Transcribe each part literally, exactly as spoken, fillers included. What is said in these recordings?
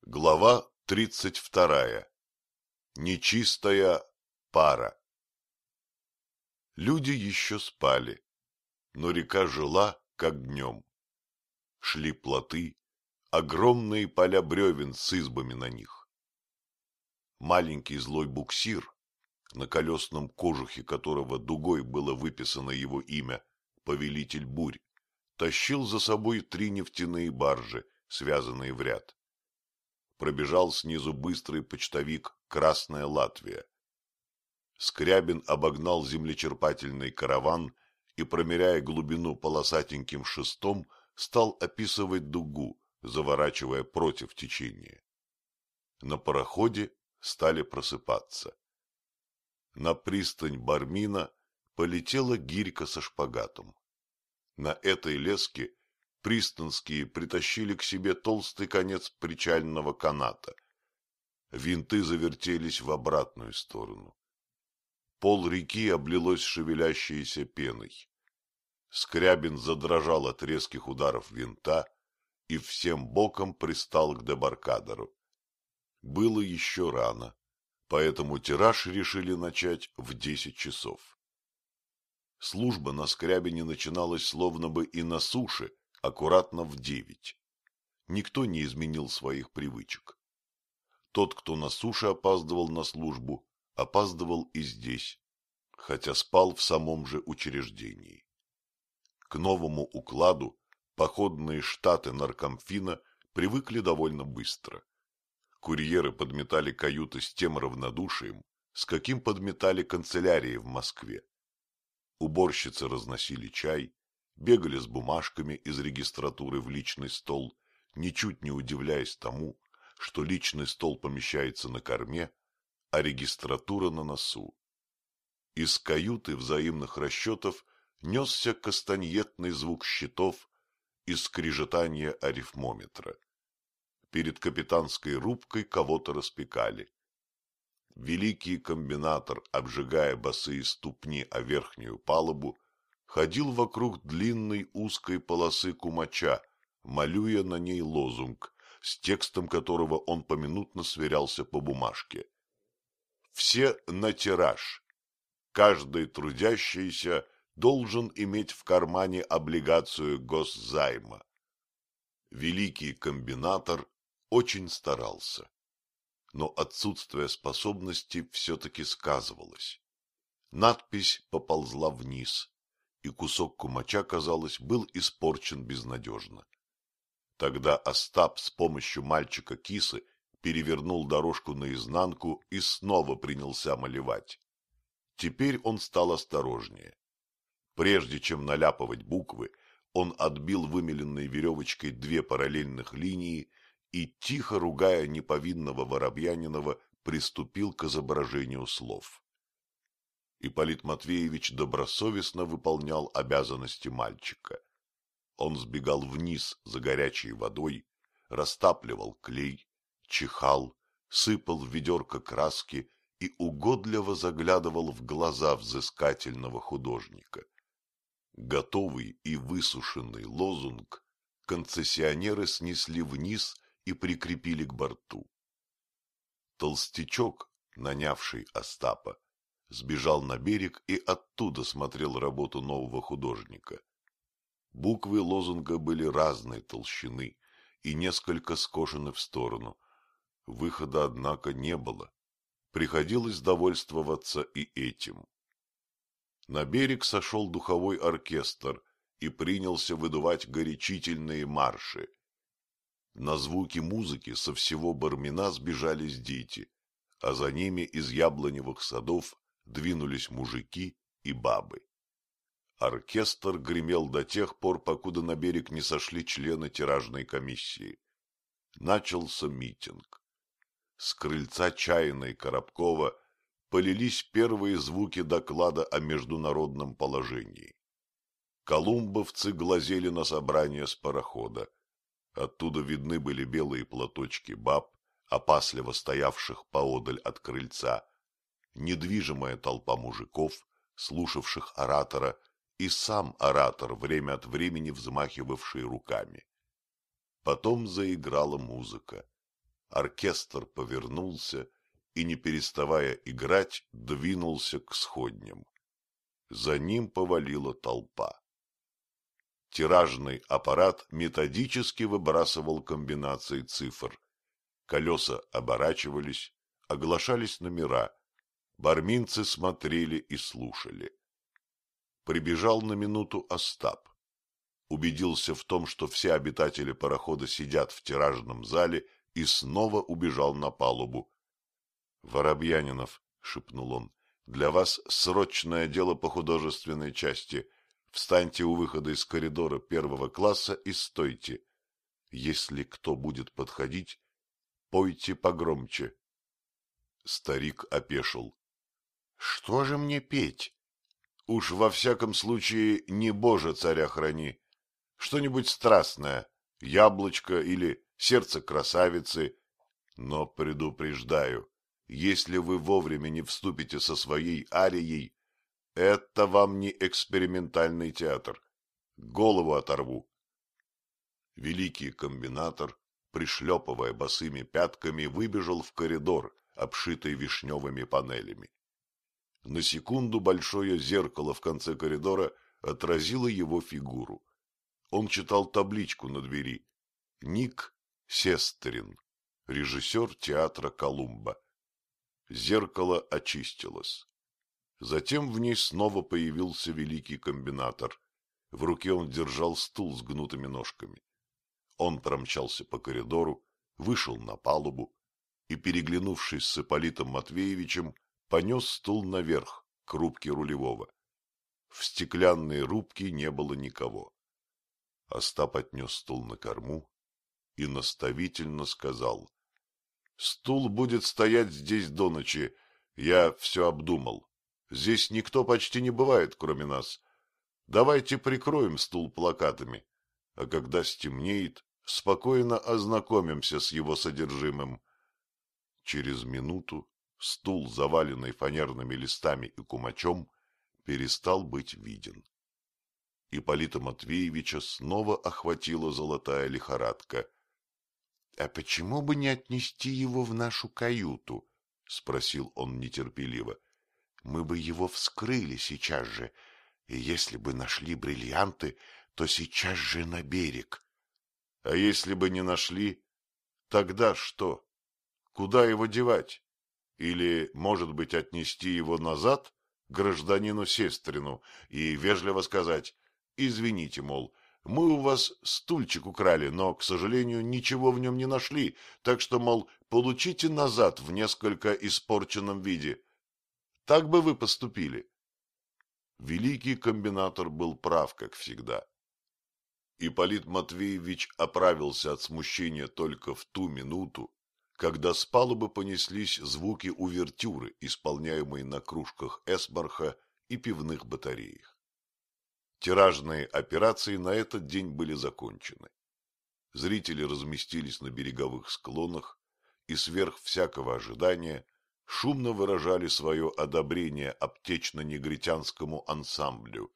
Глава тридцать вторая. Нечистая пара. Люди еще спали, но река жила, как днем. Шли плоты, огромные поля бревен с избами на них. Маленький злой буксир, на колесном кожухе которого дугой было выписано его имя, повелитель бурь, тащил за собой три нефтяные баржи, связанные в ряд. Пробежал снизу быстрый почтовик «Красная Латвия». Скрябин обогнал землечерпательный караван и, промеряя глубину полосатеньким шестом, стал описывать дугу, заворачивая против течения. На пароходе стали просыпаться. На пристань Бармина полетела гирька со шпагатом. На этой леске пристанские притащили к себе толстый конец причального каната. Винты завертелись в обратную сторону. Пол реки облилось шевелящейся пеной. Скрябин задрожал от резких ударов винта и всем боком пристал к дебаркадеру. Было еще рано, поэтому тираж решили начать в десять часов. Служба на Скрябине начиналась словно бы и на суше, аккуратно в девять. Никто не изменил своих привычек. Тот, кто на суше опаздывал на службу, опаздывал и здесь, хотя спал в самом же учреждении. К новому укладу походные штаты наркомфина привыкли довольно быстро. Курьеры подметали каюты с тем равнодушием, с каким подметали канцелярии в Москве. Уборщицы разносили чай, бегали с бумажками из регистратуры в личный стол, ничуть не удивляясь тому, что личный стол помещается на корме, а регистратура на носу. Из каюты взаимных расчетов несся кастаньетный звук счетов и скрежетание арифмометра. Перед капитанской рубкой кого-то распекали. Великий комбинатор, обжигая босые ступни о верхнюю палубу, ходил вокруг длинной узкой полосы кумача, малюя на ней лозунг, с текстом которого он поминутно сверялся по бумажке. Все на тираж. Каждый трудящийся должен иметь в кармане облигацию госзайма. Великий комбинатор очень старался, но отсутствие способности все-таки сказывалось. Надпись поползла вниз, и кусок кумача, казалось, был испорчен безнадежно. Тогда Остап с помощью мальчика Кисы перевернул дорожку наизнанку и снова принялся малевать. Теперь он стал осторожнее. Прежде чем наляпывать буквы, он отбил вымеленной веревочкой две параллельных линии и, тихо ругая неповинного Воробьянинова, приступил к изображению слов. Ипполит Матвеевич добросовестно выполнял обязанности мальчика. Он сбегал вниз за горячей водой, растапливал клей, чихал, сыпал в ведерко краски и угодливо заглядывал в глаза взыскательного художника. Готовый и высушенный лозунг концессионеры снесли вниз и прикрепили к борту. Толстячок, нанявший Остапа, сбежал на берег и оттуда смотрел работу нового художника. Буквы лозунга были разной толщины и несколько скошены в сторону. Выхода, однако, не было. Приходилось довольствоваться и этим. На берег сошел духовой оркестр и принялся выдувать горячительные марши. На звуки музыки со всего Бармина сбежались дети, а за ними из яблоневых садов двинулись мужики и бабы. Оркестр гремел до тех пор, покуда на берег не сошли члены тиражной комиссии. Начался митинг. С крыльца Чаиной Коробкова полились первые звуки доклада о международном положении. Колумбовцы глазели на собрание с парохода. Оттуда видны были белые платочки баб, опасливо стоявших поодаль от крыльца, недвижимая толпа мужиков, слушавших оратора, и сам оратор, время от времени взмахивавший руками. Потом заиграла музыка. оркестр повернулся и, не переставая играть, двинулся к сходням. За ним повалила толпа. Тиражный аппарат методически выбрасывал комбинации цифр. Колеса оборачивались, оглашались номера. Барминцы смотрели и слушали. Прибежал на минуту Остап. Убедился в том, что все обитатели парохода сидят в тиражном зале, и снова убежал на палубу. — Воробьянинов, — шепнул он, — для вас срочное дело по художественной части. Встаньте у выхода из коридора первого класса и стойте. Если кто будет подходить, пойте погромче. Старик опешил. — Что же мне петь? Уж во всяком случае не Боже царя храни. Что-нибудь страстное, яблочко или сердце красавицы. Но предупреждаю, если вы вовремя не вступите со своей арией, это вам не экспериментальный театр. Голову оторву. Великий комбинатор, пришлепывая босыми пятками, выбежал в коридор, обшитый вишневыми панелями. На секунду большое зеркало в конце коридора отразило его фигуру. Он читал табличку на двери. Ник Сестрин, режиссер театра Колумба. Зеркало очистилось. Затем в ней снова появился великий комбинатор. В руке он держал стул с гнутыми ножками. Он промчался по коридору, вышел на палубу и, переглянувшись с Ипполитом Матвеевичем, понес стул наверх, к рубке рулевого. В стеклянной рубке не было никого. Остап отнес стул на корму и наставительно сказал: — Стул будет стоять здесь до ночи. Я все обдумал. Здесь никто почти не бывает, кроме нас. Давайте прикроем стул плакатами, а когда стемнеет, спокойно ознакомимся с его содержимым. Через минуту стул, заваленный фанерными листами и кумачом, перестал быть виден. Ипполита Матвеевича снова охватила золотая лихорадка. — А почему бы не отнести его в нашу каюту? — спросил он нетерпеливо. — Мы бы его вскрыли сейчас же, и если бы нашли бриллианты, то сейчас же на берег. — А если бы не нашли, тогда что? Куда его девать? Или, может быть, отнести его назад к гражданину Сестрину и вежливо сказать: извините, мол, мы у вас стульчик украли, но, к сожалению, ничего в нем не нашли, так что, мол, получите назад в несколько испорченном виде. Так бы вы поступили. Великий комбинатор был прав, как всегда. Ипполит Матвеевич оправился от смущения только в ту минуту, когда с палубы понеслись звуки увертюры, исполняемые на кружках эсмарха и пивных батареях. Тиражные операции на этот день были закончены. Зрители разместились на береговых склонах и сверх всякого ожидания шумно выражали свое одобрение аптечно-негритянскому ансамблю.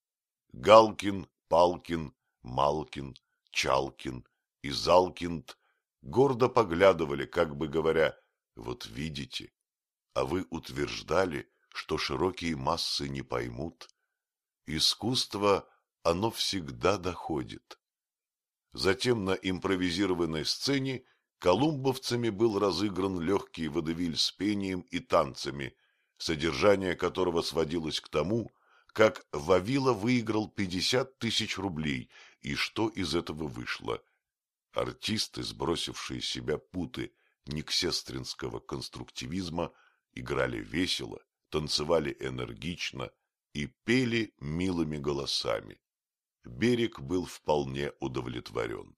Галкин, Палкин, Малкин, Чалкин и Залкинд гордо поглядывали, как бы говоря: вот видите, а вы утверждали, что широкие массы не поймут. Искусство, оно всегда доходит. Затем на импровизированной сцене колумбовцами был разыгран легкий водевиль с пением и танцами, содержание которого сводилось к тому, как Вавила выиграл пятьдесят тысяч рублей, и что из этого вышло. Артисты, сбросившие с себя путы никсестринского конструктивизма, играли весело, танцевали энергично и пели милыми голосами. Берег был вполне удовлетворен.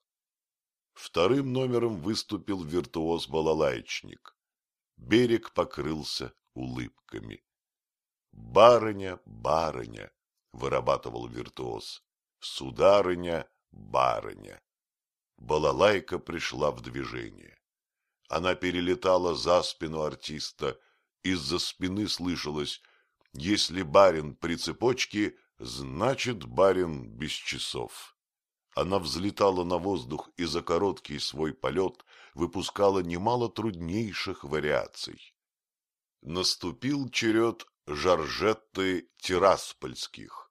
Вторым номером выступил виртуоз-балалаечник. Берег покрылся улыбками. «Барыня, барыня», — вырабатывал виртуоз, — «сударыня, барыня». Балалайка пришла в движение. Она перелетала за спину артиста, из-за спины слышалось: если барин при цепочке, значит барин без часов. Она взлетала на воздух и за короткий свой полет выпускала немало труднейших вариаций. Наступил черед Жоржетты Тираспольских.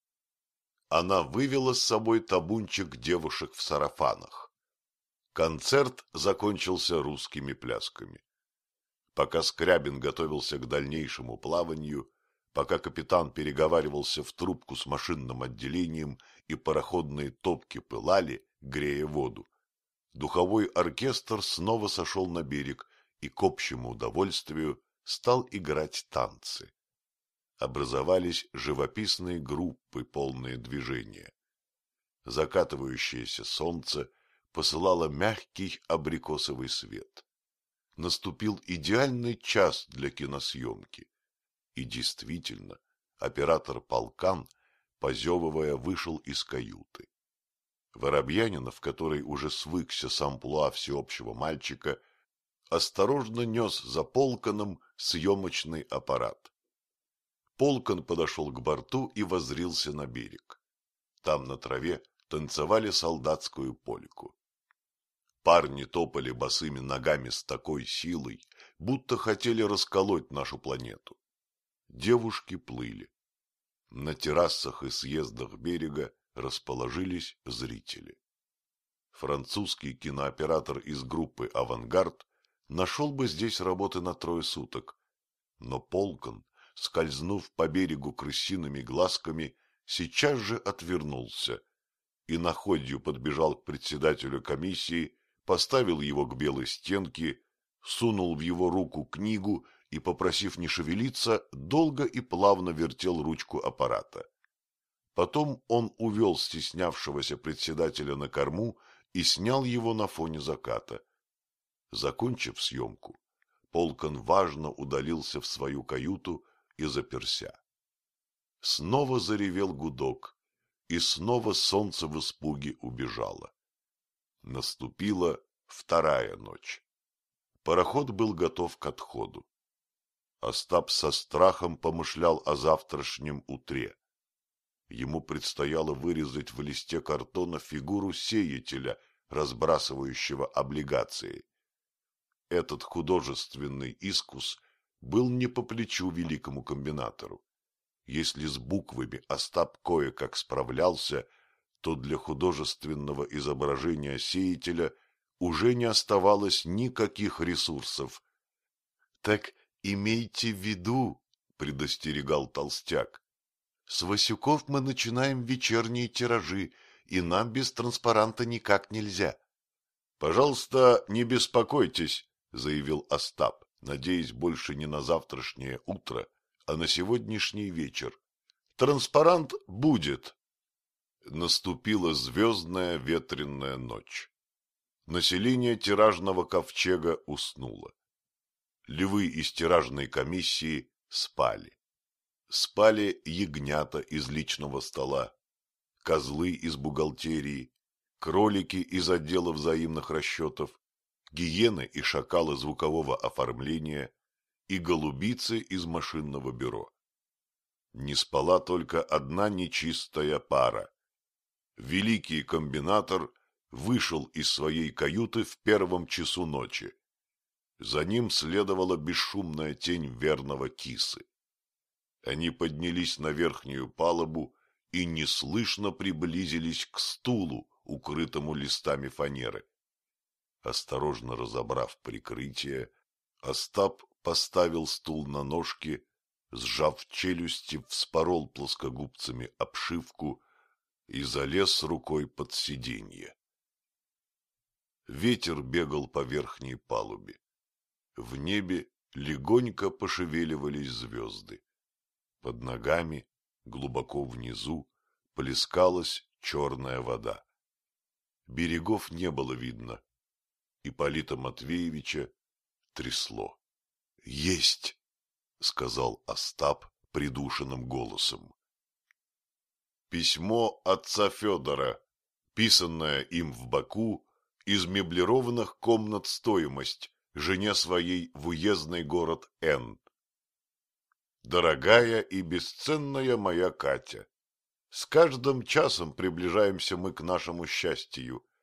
Она вывела с собой табунчик девушек в сарафанах. Концерт закончился русскими плясками. Пока Скрябин готовился к дальнейшему плаванию, пока капитан переговаривался в трубку с машинным отделением и пароходные топки пылали, грея воду, духовой оркестр снова сошел на берег и к общему удовольствию стал играть танцы. Образовались живописные группы, полные движения. Закатывающееся солнце посылало мягкий абрикосовый свет. Наступил идеальный час для киносъемки. И действительно, оператор Полкан, позевывая, вышел из каюты. Воробьянинов, который уже свыкся с амплуа всеобщего мальчика, осторожно нес за Полканом съемочный аппарат. Полкан подошел к борту и воззрился на берег. Там на траве танцевали солдатскую польку. Парни топали босыми ногами с такой силой, будто хотели расколоть нашу планету. Девушки плыли. На террасах и съездах берега расположились зрители. Французский кинооператор из группы «Авангард» нашел бы здесь работы на трое суток, но Полкан, скользнув по берегу крысиными глазками, сейчас же отвернулся и находью подбежал к председателю комиссии, поставил его к белой стенке, сунул в его руку книгу и, попросив не шевелиться, долго и плавно вертел ручку аппарата. Потом он увел стеснявшегося председателя на корму и снял его на фоне заката. Закончив съемку, Полкан важно удалился в свою каюту и заперся. Снова заревел гудок, и снова солнце в испуге убежало. Наступила вторая ночь. Пароход был готов к отходу. Остап со страхом помышлял о завтрашнем утре. Ему предстояло вырезать в листе картона фигуру сеятеля, разбрасывающего облигации. Этот художественный искус был не по плечу великому комбинатору. Если с буквами Остап кое-как справлялся, то для художественного изображения сеятеля уже не оставалось никаких ресурсов. — Так имейте в виду, — предостерегал толстяк, — с Васюков мы начинаем вечерние тиражи, и нам без транспаранта никак нельзя. — Пожалуйста, не беспокойтесь, — заявил Остап, надеясь больше не на завтрашнее утро, а на сегодняшний вечер. — Транспарант будет. Наступила звездная ветреная ночь. Население тиражного ковчега уснуло. Львы из тиражной комиссии спали. Спали ягнята из личного стола, козлы из бухгалтерии, кролики из отдела взаимных расчетов, гиены и шакалы звукового оформления и голубицы из машинного бюро. Не спала только одна нечистая пара. Великий комбинатор вышел из своей каюты в первом часу ночи. За ним следовала бесшумная тень верного кисы. Они поднялись на верхнюю палубу и неслышно приблизились к стулу, укрытому листами фанеры. Осторожно разобрав прикрытие, Остап поставил стул на ножки, сжав челюсти, вспорол плоскогубцами обшивку и залез рукой под сиденье. Ветер бегал по верхней палубе. В небе легонько пошевеливались звезды. Под ногами, глубоко внизу, плескалась черная вода. Берегов не было видно. Ипполита Матвеевича трясло. — Есть! — сказал Остап придушенным голосом. Письмо отца Федора, писанное им в Баку, из меблированных комнат стоимость, жене своей в уездный город Н. Дорогая и бесценная моя Катя, с каждым часом приближаемся мы к нашему счастью.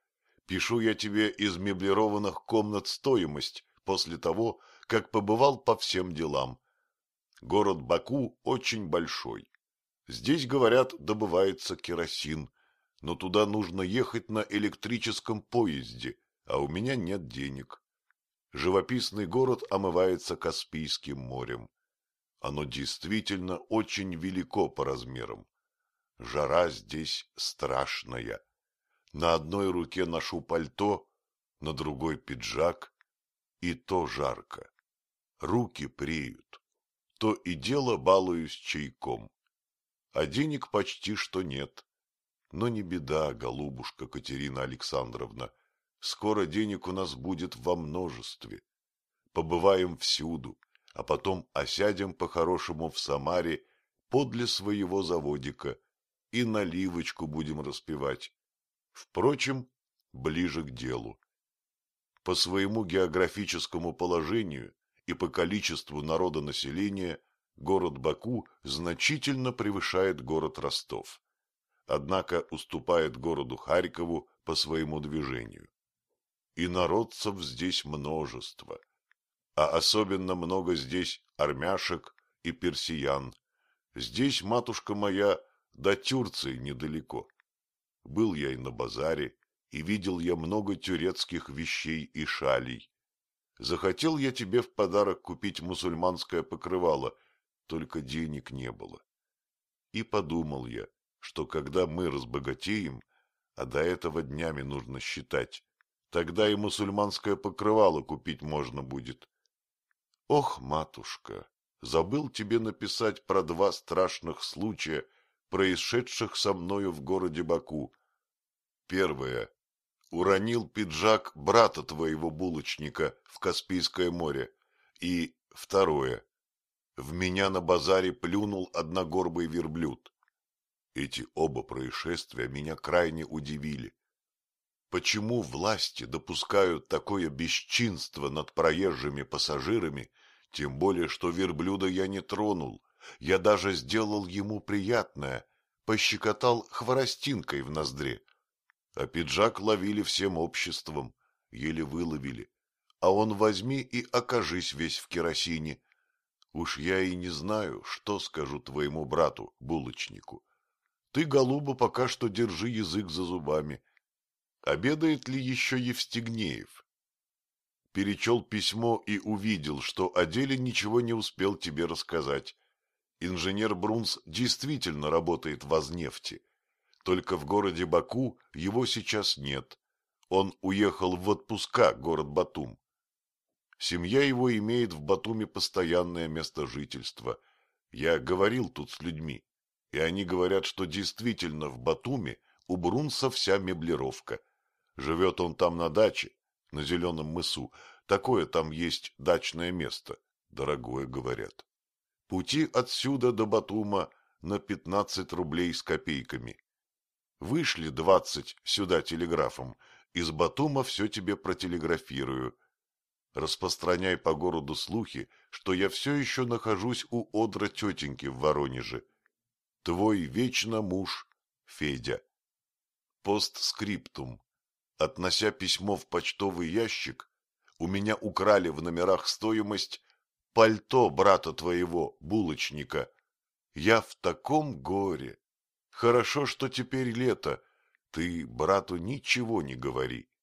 Пишу я тебе из меблированных комнат стоимость после того, как побывал по всем делам. Город Баку очень большой. Здесь, говорят, добывается керосин, но туда нужно ехать на электрическом поезде, а у меня нет денег. Живописный город омывается Каспийским морем. Оно действительно очень велико по размерам. Жара здесь страшная. На одной руке ношу пальто, на другой пиджак, и то жарко. Руки преют. То и дело балуюсь чайком. А денег почти что нет. Но не беда, голубушка Катерина Александровна. Скоро денег у нас будет во множестве. Побываем всюду, а потом осядем по-хорошему в Самаре подле своего заводика и наливочку будем распивать. Впрочем, ближе к делу. По своему географическому положению и по количеству народонаселения город Баку значительно превышает город Ростов, однако уступает городу Харькову по своему движению. И народцев здесь множество, а особенно много здесь армяшек и персиян. Здесь, матушка моя, до Тюрции недалеко. Был я и на базаре, и видел я много тюрецких вещей и шалей. Захотел я тебе в подарок купить мусульманское покрывало, только денег не было. И подумал я, что когда мы разбогатеем, а до этого днями нужно считать, тогда и мусульманское покрывало купить можно будет. Ох, матушка, забыл тебе написать про два страшных случая, происшедших со мною в городе Баку. Первое. Уронил пиджак брата твоего булочника в Каспийское море. И второе. В меня на базаре плюнул одногорбый верблюд. Эти оба происшествия меня крайне удивили. Почему власти допускают такое бесчинство над проезжими пассажирами, тем более, что верблюда я не тронул, я даже сделал ему приятное, пощекотал хворостинкой в ноздре. А пиджак ловили всем обществом, еле выловили, а он возьми и окажись весь в керосине. Уж я и не знаю, что скажу твоему брату, булочнику. Ты, голуба, пока что держи язык за зубами. Обедает ли еще Евстигнеев? Перечел письмо и увидел, что о деле ничего не успел тебе рассказать. Инженер Брунс действительно работает в Азнефти. Только в городе Баку его сейчас нет. Он уехал в отпуска, город Батум. Семья его имеет в Батуме постоянное место жительства. Я говорил тут с людьми, и они говорят, что действительно в Батуме у Брунса вся меблировка. Живет он там на даче, на Зеленом мысу. Такое там есть дачное место. Дорогое, говорят. Пути отсюда до Батума на пятнадцать рублей с копейками. Вышли двадцать сюда телеграфом, из Батума все тебе протелеграфирую. Распространяй по городу слухи, что я все еще нахожусь у одра тетеньки в Воронеже. Твой вечно муж Федя. Постскриптум. Относя письмо в почтовый ящик, у меня украли в номерах стоимость пальто брата твоего, булочника. Я в таком горе. Хорошо, что теперь лето. Ты брату ничего не говори.